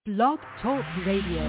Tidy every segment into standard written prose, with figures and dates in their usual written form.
Blog Talk Radio.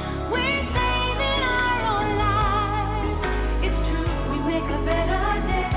Better day.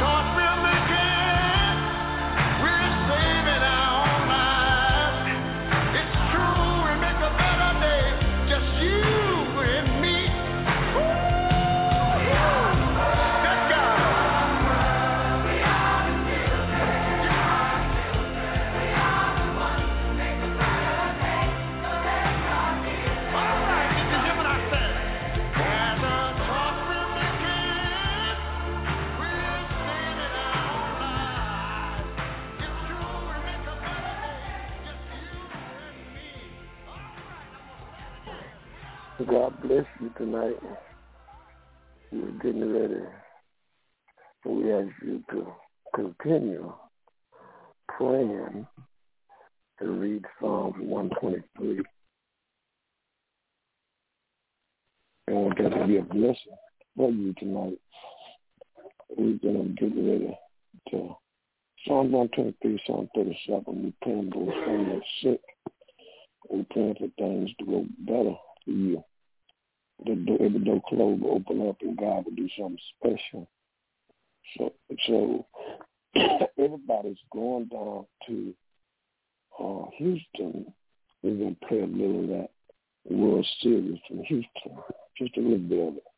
God bless you tonight. We're getting ready. We ask you to continue praying and read Psalms 123. I want that to be a blessing for you tonight. We're going to get ready to Psalm 123, Psalm 37. We're praying for those that's sick. We're praying for things to go better for you. Every door closed will open up and God will do something special. So everybody's going down to Houston. We're going to play a little of that World Series from Houston. Just a little bit of it.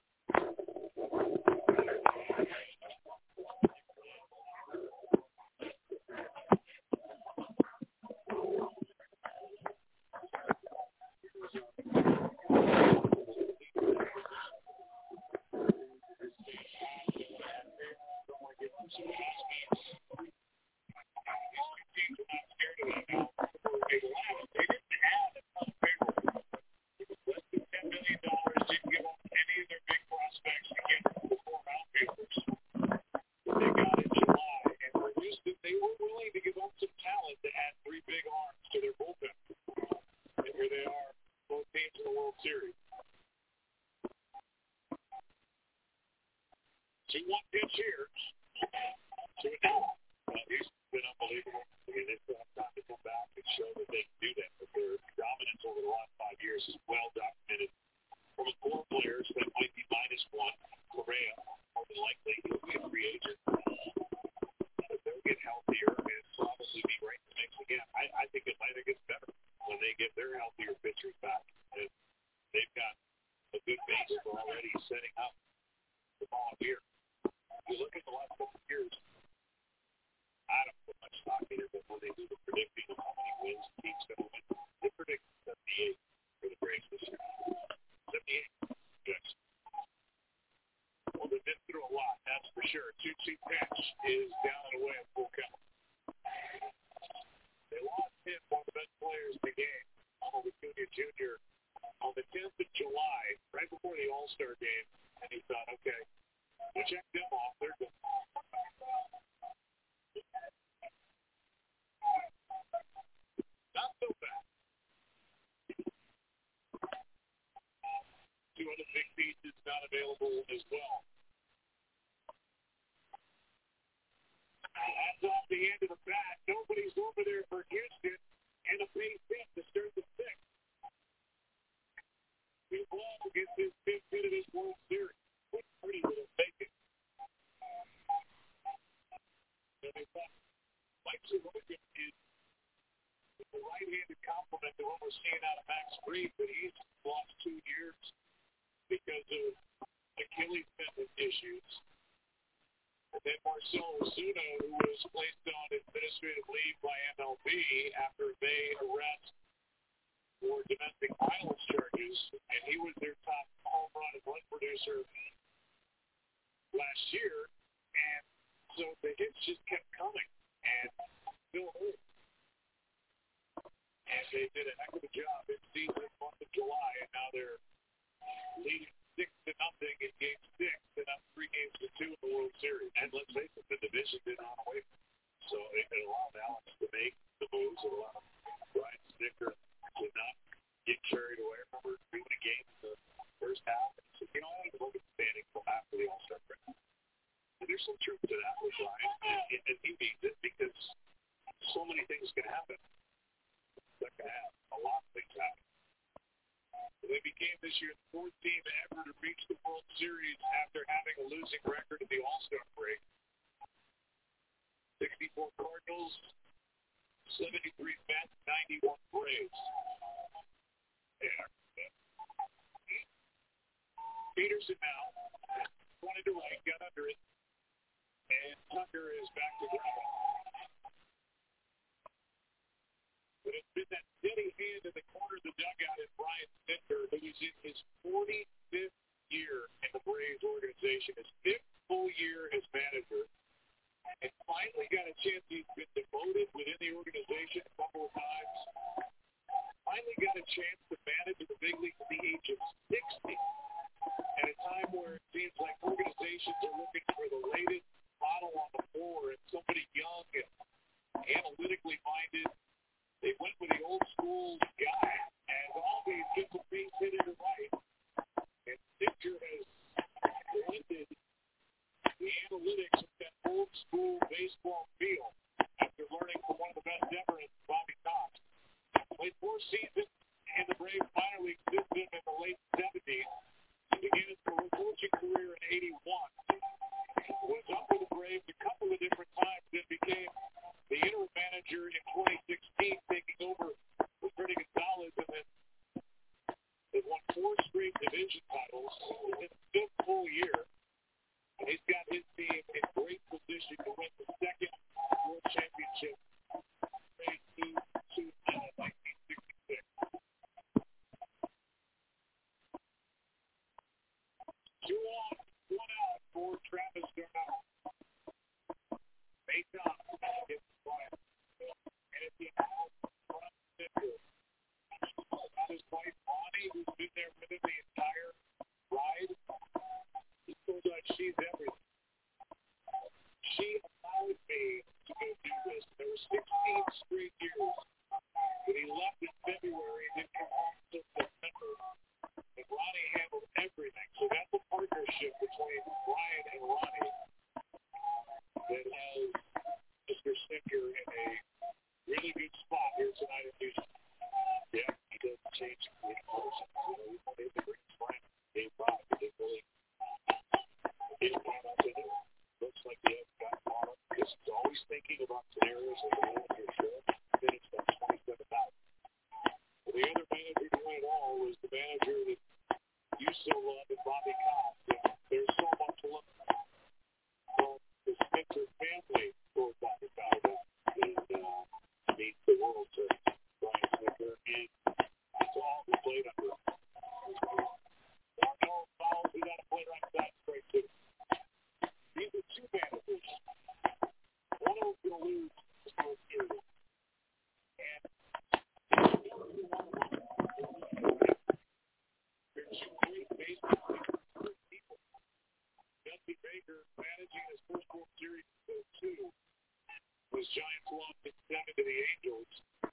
year as manager, and finally got a chance. He's been demoted within the organization a couple of times. Finally got a chance to manage the big leagues at the age of 60, at a time where it seems like organizations are looking for the latest model on the floor and somebody young and analytically minded. They went with the old school guy, and always gets a base hit to the right. And Stitcher has blended the analytics of that old school baseball feel after learning from one of the best ever in Bobby Cox. Played 4 seasons in the Braves minor league system in the late 70s. Began his coaching career in 81. Was up with the Braves a couple of different times, then became the interim manager in 2016, taking over with Freddie Gonzalez, and then they won 4 straight division titles in his 5th full year. And he's got his team in great position to win the 2nd World Championship. To 1966. 2 on, 1 out for Travis Darnell. Mason gets the point. And it's the out front center. That is Mike Ronnie, who's been there with him the entire ride. He told us she's everything. She allowed me to go do this. There were 16 straight years. When he left in February, didn't come home until September. And Ronnie handled everything. So that's a partnership between Brian and Ronnie that has Mr. Snicker in a really good spot here tonight in Houston. Yeah, he doesn't change the person. You know, they bring Brian Dave Rock. He didn't really get him out to him. Looks like he has got Marlon because he's always thinking about scenarios of the whole control. Finished at 27,000. Well, the other manager doing it all was the manager that you so love in Bobby Cox. There's so much to look from the Spencer family for Bobby Cox that means the world to Brian Snicker, and it's all we played under. Darnell fouls without a play right side straight to. These are 2 managers. One of them's going to lose this first year. And they're 2 great baseball people. Dusty Baker managing his first World Series in 2002 was Giants lost in 7 to the Angels.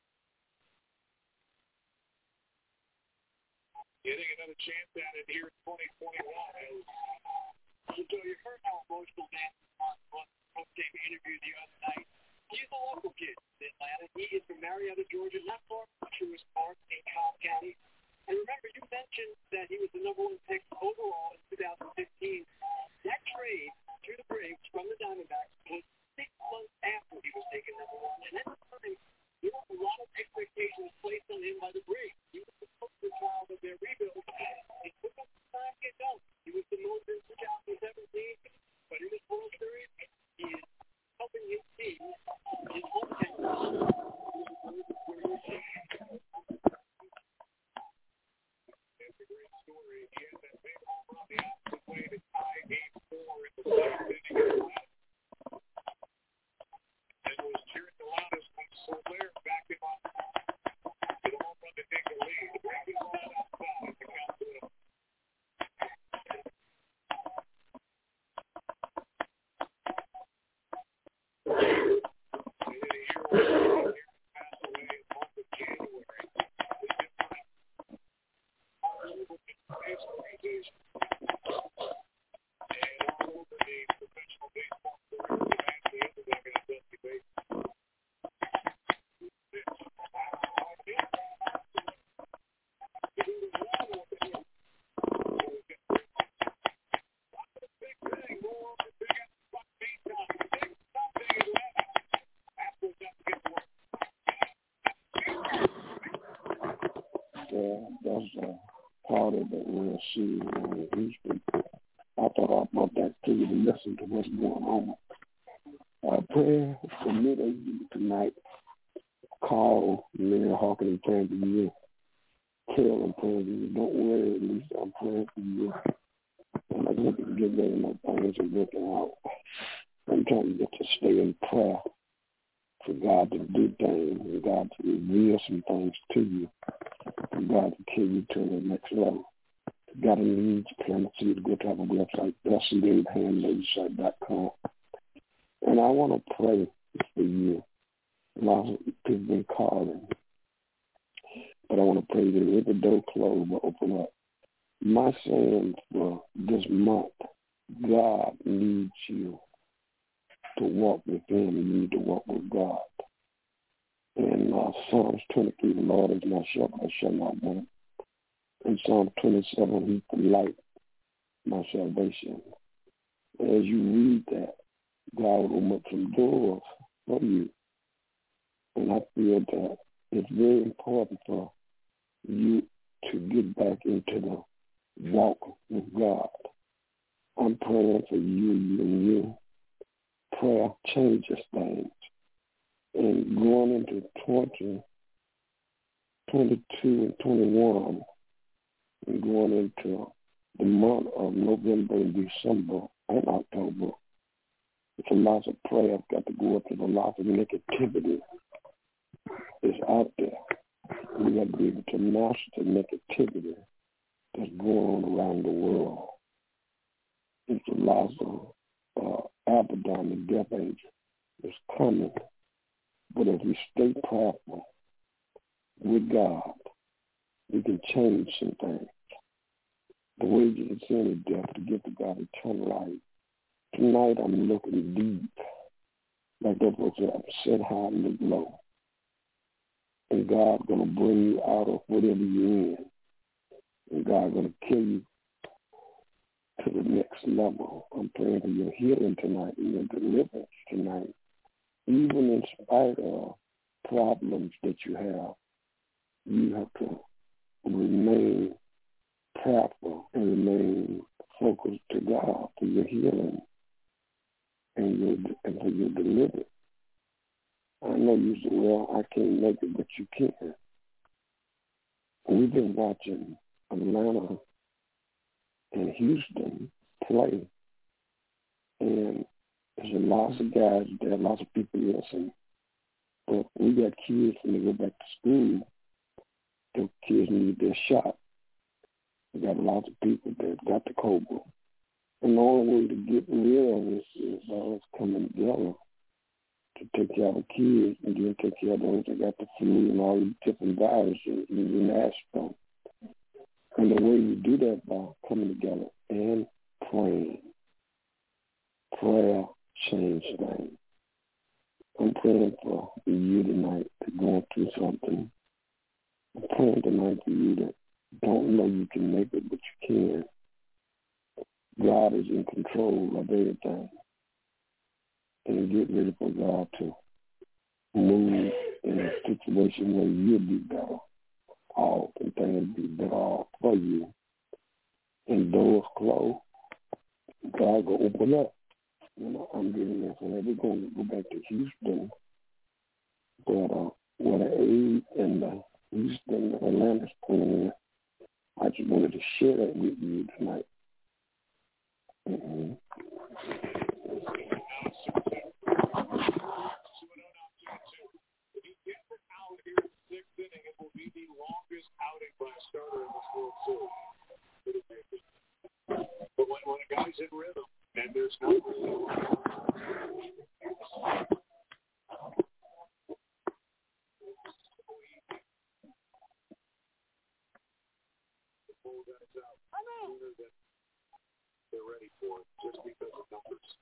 Getting another chance at it here in 2021 as so you heard how emotional Dan was post-game interview the other night. He's a local kid in Atlanta. He is from Marietta, Georgia, not far from Truist Park in Cobb County. And remember, you mentioned that he was the #1 pick overall in 2015. That trade to the Braves from the Diamondbacks was 6 months after he was taken #1. And at the time, there were a lot of expectations placed on him by the Braves. He was the poster child of their rebuild. It took him some time to get done. He was demoted in 2017, but in his World Series, he is helping his team, his hometown. That's a great story. He had that big home run the opposite way to tie Game 4 in the 7th inning. And was cheering the loudest when Soler backed him up to the home run to take the lead. The Braves line outside at the count to him. They hit a hero here passed away in the month of January. All over the Braves organization and all over the professional baseball career. The man at the end of that got Dusty Baker. That's part of the real series in Houston. I thought I brought that to you to listen to what's going on. Prayer for midday tonight. Call Larry Hawkins and praying for you. Tell him praying for you. Don't worry, at least I'm praying for you. And I we can get ready my things and working out. Sometimes you get to stay in prayer for God to do things and God to reveal some things to you and God to carry you to the next level. If you got any needs, plan to you to go to our website, blessingdavidhandlegislate.com. And I want to pray for you. A lot of people been calling, but I want to pray that if the door closed will open up. My saying for this month, God needs you to walk with him. You need to walk with God. In Psalms 23, the Lord is my shepherd, I shall not want. In Psalm 27, he's the light, my salvation. As you read that, God will open up some doors for you. And I feel that it's very important for you to get back into the walk with God. I'm praying for you and you. Prayer changes things. And going into 2022 and 21, and going into the month of November and December and October, it's a lot of prayer. I've got to go up to the lot of negativity is out there. We got to be able to master the negativity that's going on around the world. It's a lot of Abaddon, the death angel, is coming. But if we stay prayerful with God, we can change some things. The wages of sin is death, to give to God eternal life. Tonight I'm looking deep, like that was set high and look low. And God's going to bring you out of whatever you're in. And God's going to carry you to the next level. I'm praying for your healing tonight and your deliverance tonight. Even in spite of problems that you have to remain prayerful and remain focused to God for your healing and for your deliverance. I know you say, well, I can't make it, but you can. We've been watching Atlanta and Houston play, and there's a lot of guys there, lots of people listen. But we got kids when they go back to school, the kids need their shot. We got a lot of people that got the Cobra. And the only way to get rid of this is us coming together to take care of the kids and then take care of those that got the flu and all these different viruses in Asheville. And the way we do that by coming together and praying. Prayer changes things. I'm praying for you tonight that's going through something. I'm praying tonight for you that don't know you can make it, but you can. God is in control of everything. And get ready for God to move in a situation where you'll be better off and things be better off for you. And doors closed, God will open up. You know, I'm getting this. And we're going to go back to Houston, but what the A's and the Houston and Atlanta's playing, I just wanted to share that with you tonight. Mm-hmm. It will be the longest outing by a starter in this World Series. But when a guy's in rhythm and there's no pull guys out sooner than they're ready for it, just because of numbers.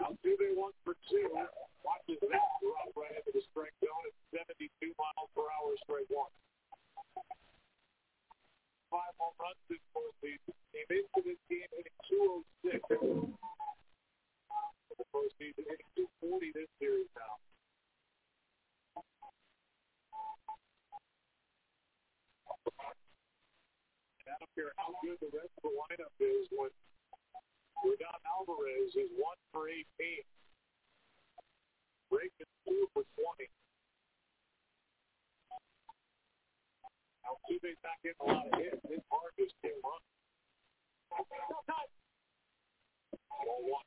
Altuve 1 for 2. Watches that drop right into the strike zone at 72 miles per hour, straight one. 5 home runs this postseason. Came into this game hitting 206. For the postseason, hitting 240 this series now. And I don't care how good the rest of the lineup is when Rodon Alvarez is 1 for 18. Bregman 2 for 20. Altuve's not getting a lot of hits. His hard just can't run. 1-1.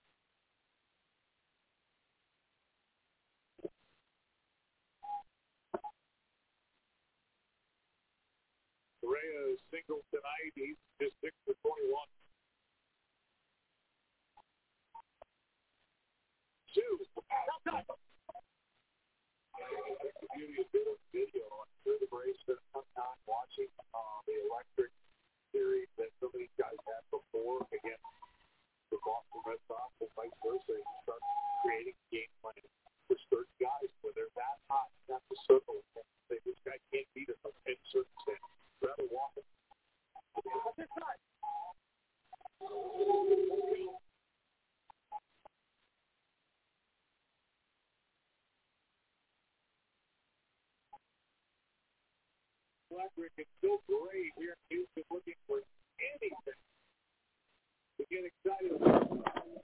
Correa single tonight. He's just 6 for 21. 2. The beauty of doing video. I'm sure the Braves spent some time watching the electric series that some of these guys had before against the Boston Red Sox and vice versa. You start creating game plans for certain guys when they're that hot, you have to circle and say, this guy can't beat us in circumstances. Rather walk him. Electric is still great here in Houston, looking for anything to get excited about.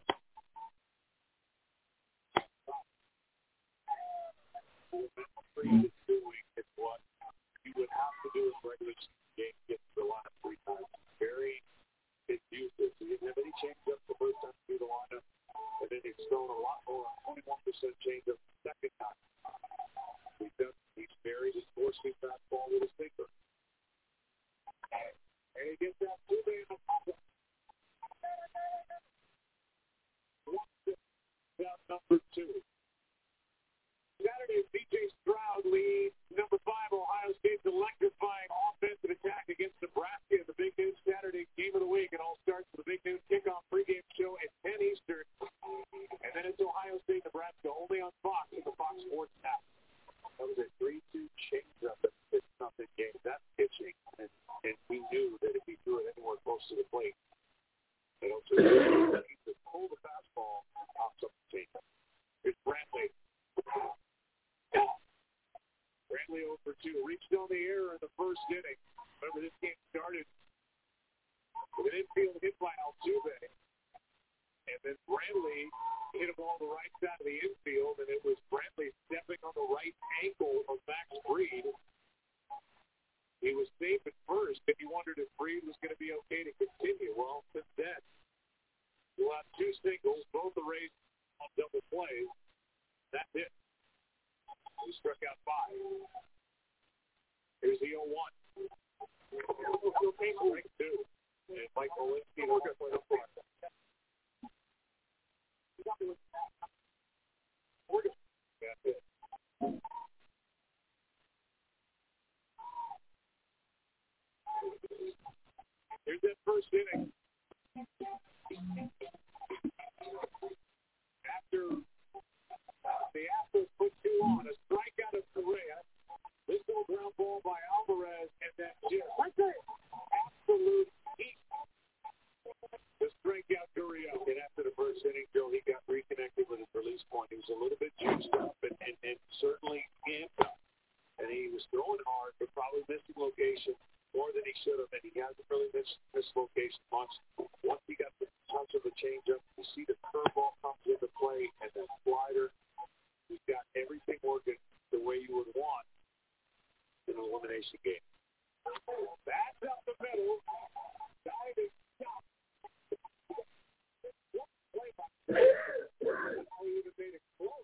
Is doing is what you would have to do in regular game to get to the line 3 times. Very useless. He didn't have any change-ups the first time through the lineup, and then he's thrown a lot more, 21% change-up the second time. He's buried his 4-seam fastball with his finger. And he gets that 2-man on top of down number 2. Saturday, C.J. Stroud leads number 5, Ohio State's electrifying offensive attack against Nebraska in the Big News Saturday game of the week. It all starts with the Big News kickoff pregame show at 10 Eastern. And then it's Ohio State, Nebraska, only on Fox at the Fox Sports app. That was a 3-2 change-up at 6-0 game. That's pitching. And we knew that if he threw it anywhere close to the plate, they don't need to pull the fastball and pops up the change-up. Here's Brantley. Brantley 0 for 2. Reached on the air in the first inning. Remember, this game started with an infield hit by Altuve. And then Brantley hit a ball on the right side of the infield, and it was Brantley stepping on the right ankle of Max Fried. He was safe at first, and he wondered if Fried was going to be okay to continue. Well, since then, we'll have 2 singles, both the Rays on double plays. That's it. He struck out 5. Here's the 0-1. Strike 2. And Mike Molinsky will play the front. That's it. Here's that first inning. After the Astros put 2 on, a strikeout of Correa. This little ground ball by Alvarez, and then just absolute heat. The strikeout Correa. And after the first inning, Joe, he got reconnected with his release point. He was a little bit juiced up and certainly amped up. And he was throwing hard, but probably missing location more than he should have. And he hasn't really missed location much. Once he got the touch of the changeup, you see the curveball comes into play, and the slider. He's got everything working the way you would want in an elimination game. That's up the middle. Diving stop. He even made it close.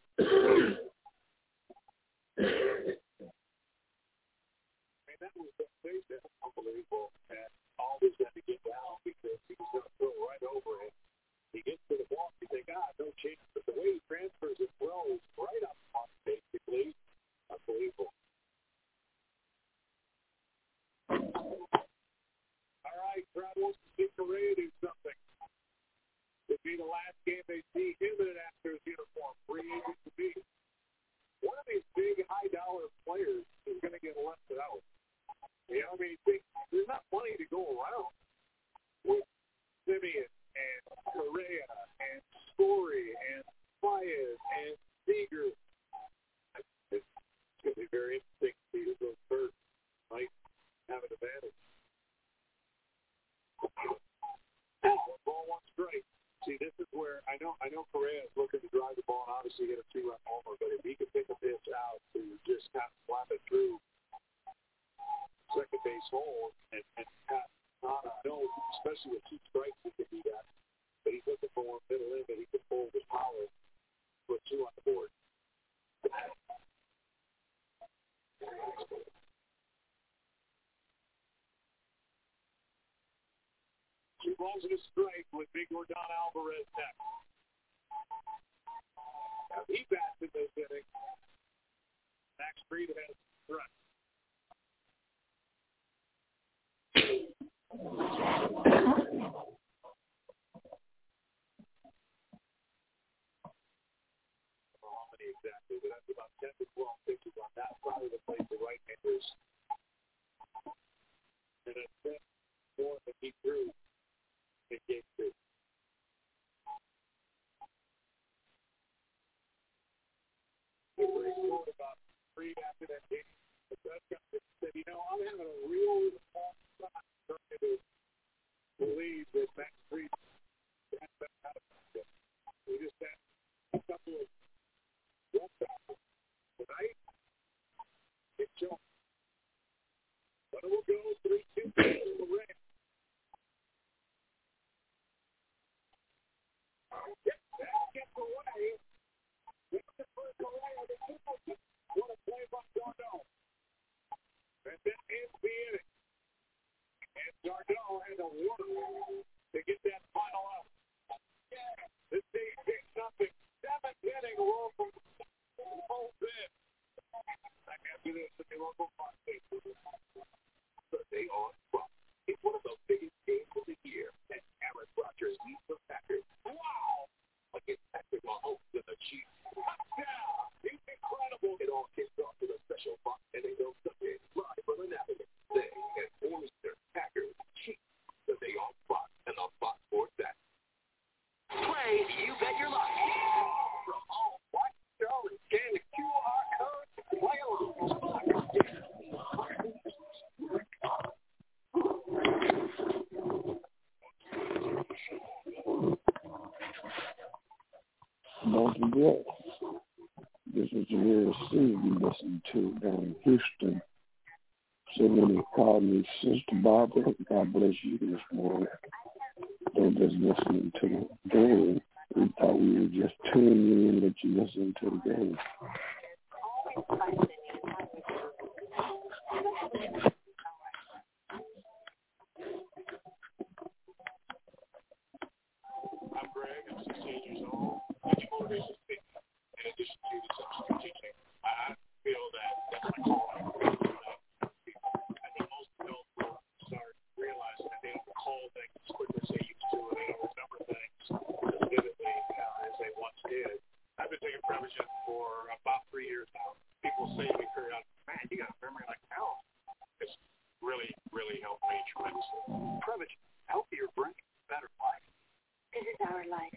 Man, that was the face. That's unbelievable. And always had to get down because he was going to throw right over it. He gets to the ball. I know Correa is looking to drive the ball and obviously hit a 2-run homer, but if he can pick a pitch out to just kind of slap it through second base hole and kind of know, especially with 2 strikes, he can do that. But he's looking for one middle in that he can pull with power, put 2 on the board. 2 balls and a strike with Big Yordan Alvarez next. Now he bats in this inning. Max Fried has run. How many exactly? But that's about 10 to 12 pitches on that side of the plate for right-handers. And it's 10 more than he threw in game 2. About 3 after that game. But that guy said, I'm having a real long time trying to believe that Max Fried has been out of it. We just had a couple of walk-outs tonight. It's Jones. But it will go 3-2 to the ring. That gets away. What a play by Darno. And that ends the inning. And Darno had to work to get that final out. This team picked something. 7th inning roll from home in. I can't do this with the local party. Sunday on Fox. It's one of the biggest games of the year. And Aaron Rodgers leads the Packers. Wow! Against Patrick Mahomes and the Chiefs. Touchdown! It's incredible. It all kicks off with a special Fox NFL Sunday live from Annapolis. They and Forrester, Packers, Chiefs. Sunday on Fox and on Fox Sports App. Play You Bet Your Life. From home, watch the show and scan the QR code. Play along. Don't forget, this is the real scene we listen to down in Houston. So when they called me Sister Barbara, God bless you this morning. They're just listening to the game. We thought we were just tuning in that you listen to the game. I'm Greg. I'm 16 years old. Any motivation speaking. In addition to the substitute teaching, I feel that that's my calling. I think most adults will start realizing that they don't recall things as quickly as they used to, and they don't remember things as vividly as they once did. I've been taking Prevagen for about 3 years now. People say to me periodically, man, you got a memory like hell. It's really, really helped me tremendously. Prevagen, healthier brain, better life. This is our life.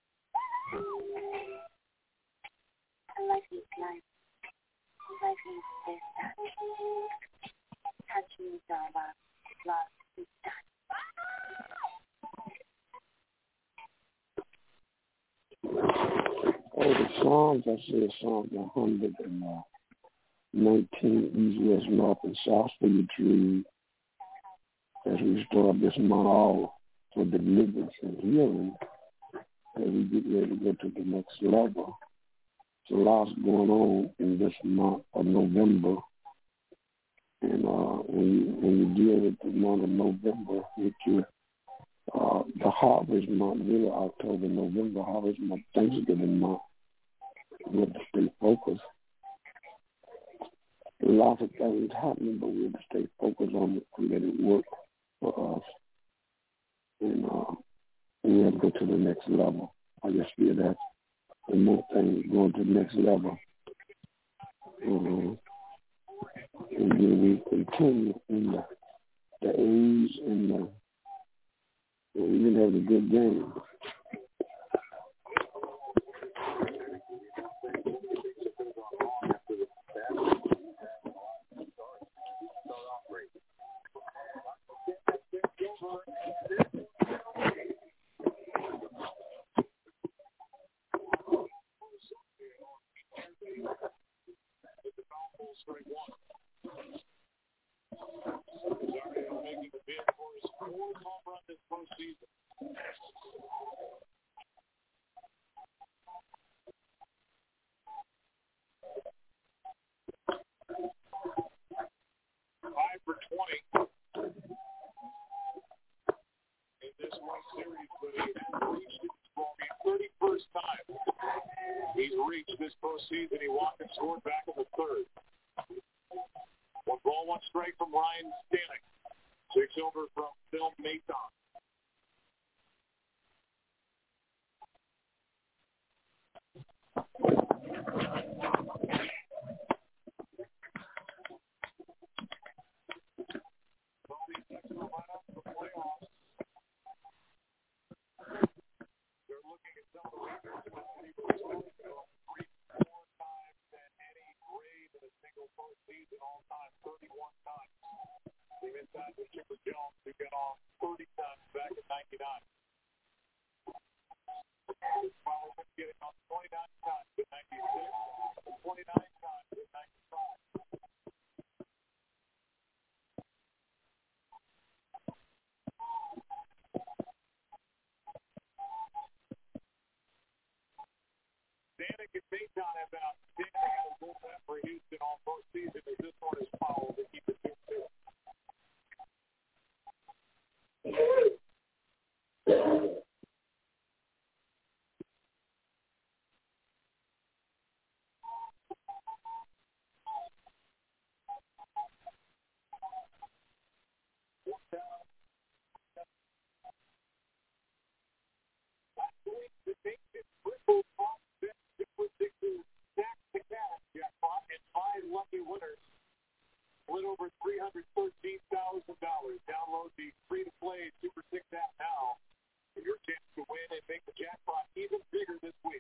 Life needs life. Life needs this touch. Touch means all love. Love is touch. Oh, the songs, I said Psalm 119, East, West, North, and South for you to read as we start this month off for deliverance and healing as we get ready to go to the next level. There's a lot going on in this month of November. And when you deal with the month of November, with your, the harvest month, really October, November, harvest month, Thanksgiving month, we have to stay focused. A lot of things happening, but we have to stay focused on it and let it work for us. And we have to go to the next level. I just feel that the more things going to the next level. And then we continue in the age and even have a good game. reach this postseason. He walked and scored back in the third. 1 ball, 1 strike from Ryan Stanek. 6 over from Phil Maton. They're looking at some of the records that reached more times than any Braves in a single postseason all time, 31 times. They've inside with Chipper Jones, who got on 30 times back in 99. Powers been getting on 29 times in 96, 29 times in 95. Stanek and Maton have been outstanding at a bullpen for Houston all postseason, as this one is fouled to keep it 2-2. The Nation triple prospect predicted stack the cash jackpot and 5 lucky winners. Split over $313,000. Download the free-to-play Super 6 app now for your chance to win and make the jackpot even bigger this week.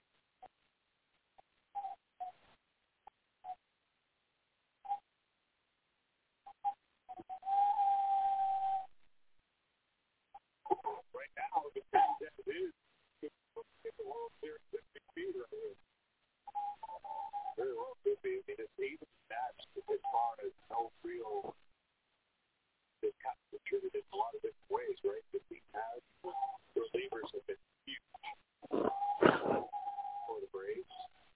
Right now, the fact that it is the World Series 50 feet right here. Very well could be. I mean, it's even matched as far as no real. It's kind of contributed in a lot of different ways, right? That we have relievers have been huge for the Braves.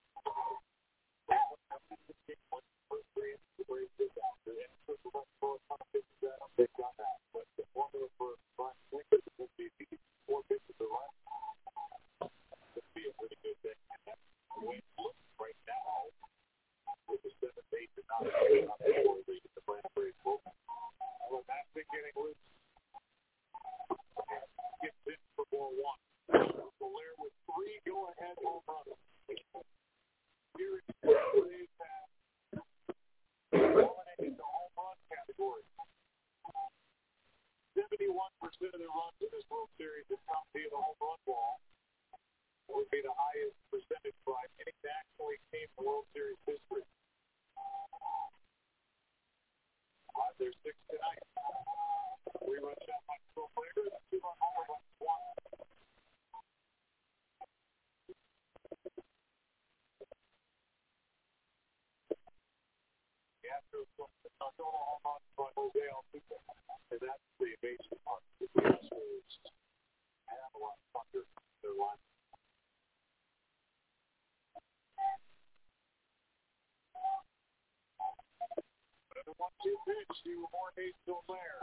They've got that, but the formula for Brian Winkler would be if he gets 4 pitches to run. It'd be a pretty good thing. And that's the way it looks right now with the 7, 8, and 9 before they get the Braves open. Well, that's been getting loose. Gets in for ball 1. Blair with 3 go-ahead home runs. Here is the Braves have dominated the home run category. 71% of their runs in this World Series have come via the home run ball. It would be the highest percentage by any National League team in World Series history. 5, there's 6 tonight. 3-run shot by Phil Blair, 2-run homer by Swan. The Astros took the home run by Jose Altuve, and that's the amazing part. The Astros have a lot of thunder in their line. Another 1-2 pitch to Jorge Soler.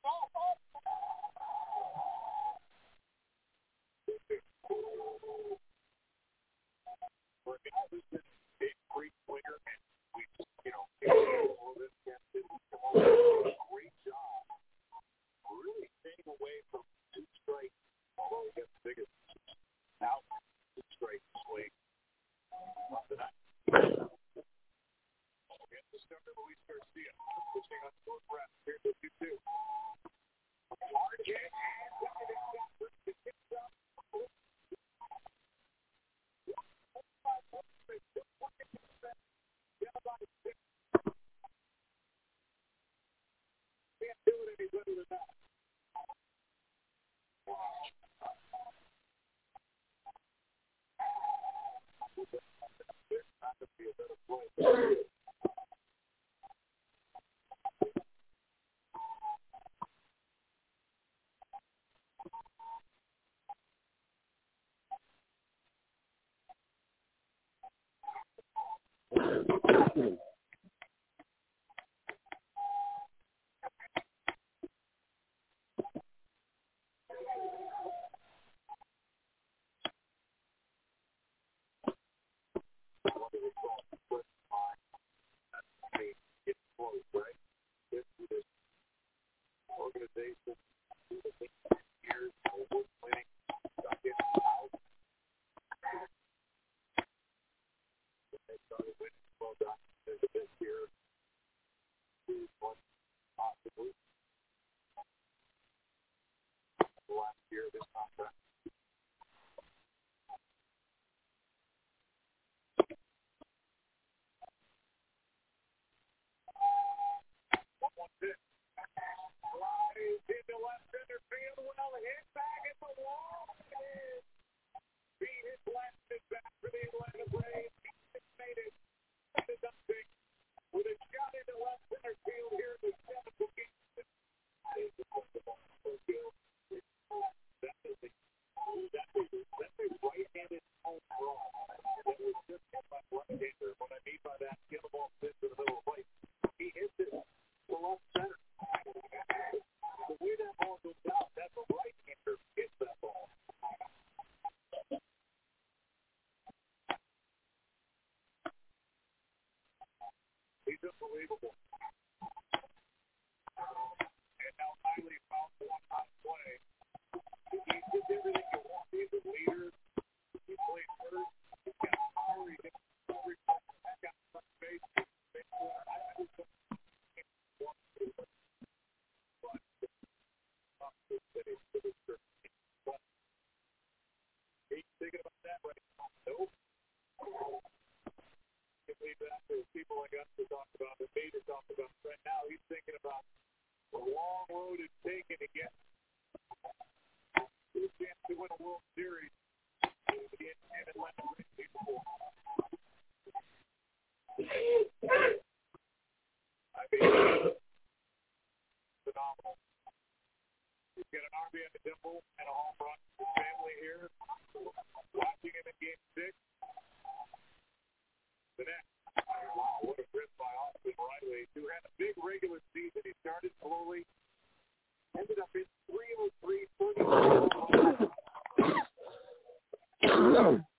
For a guy who's been a great player, and we just, all this great job. Really staying away from 2 strikes, although he gets the biggest out 2 strike swing. Tonight. Against the starter Luis Garcia, pushing on short breath. Here's the 2-2. RJ, can't do it any better than that. There's not to be a better play. people like us to talk about, and me to talk about right now. He's thinking about the long road it's taken to get to the chance to win a World Series in Atlanta. I mean, phenomenal. He's got an RBI at the Dimple and a home run for his family here. Watching him in Game 6. The next. Wow, what a grip by Austin Riley, who had a big regular season. He started slowly, ended up in 303, 30.